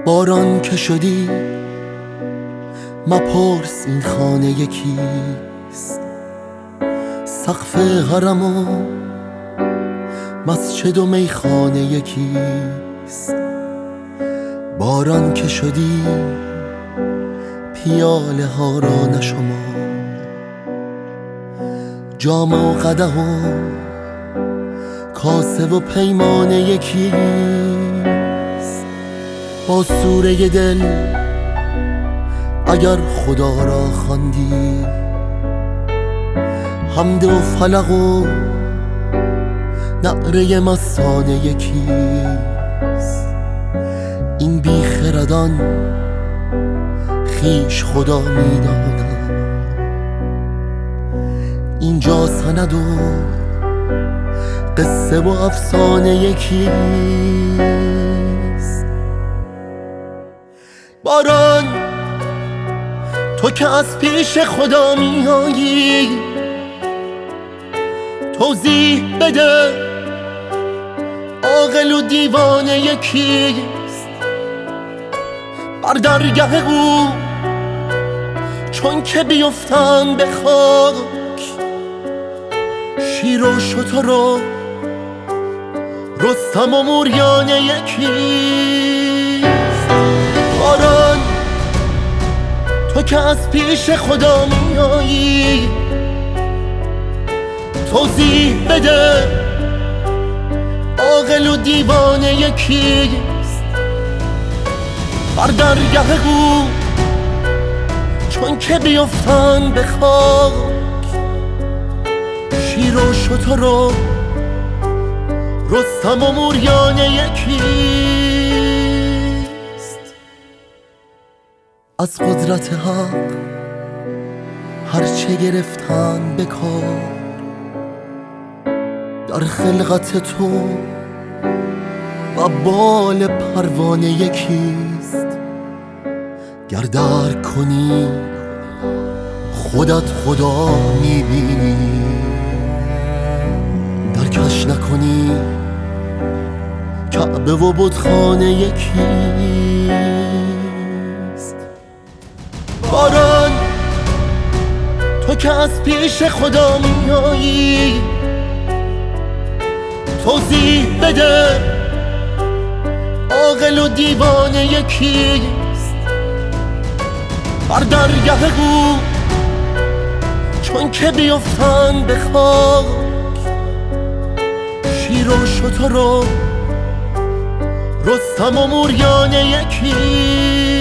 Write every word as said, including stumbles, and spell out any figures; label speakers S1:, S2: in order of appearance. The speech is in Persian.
S1: باران که شدی مپرس این خانه یکیست، سقف حرم و مسجد و میخانه یکیست. باران که شدی پیاله ها را نشمار، جام و قدح و کاسه و پیمانه یکیست. با سوره دل اگر خدا را خواندی، حمد و فلق و نعره مستانه یکیست. این بی خردان خیش خدا میدانند، اینجا سند و قصه و افسانه یکیست. باران تو که از پیش خدا میایی، توضیح بده عاقل و دیوانه یکیست. بر درگه او چون که بیفتن به خاک، شیر و شتر و رستم و موریانه یکیست. باران تو که از پیش خدا میایی، توضیح بده عاقل و دیوانه یکیست. بر درگه او چون که بیفتن به خاک، شیر و شتر و رستم و موریانه یکیست. از قدرت حق هرچه گرفتن به کار، در خلقت تو و بال پروانه یکیست. گر درک کنی خودت خدا میبینی، درکش نکنی کعبه و بتخانه یکیست. باران تو که از پیش خدا میایی، توضیح بده عاقل و دیوانه یکیست. بر درگه او چون که بیفتن به خاک، شیر و شتر و رستم و موریانه یکیست.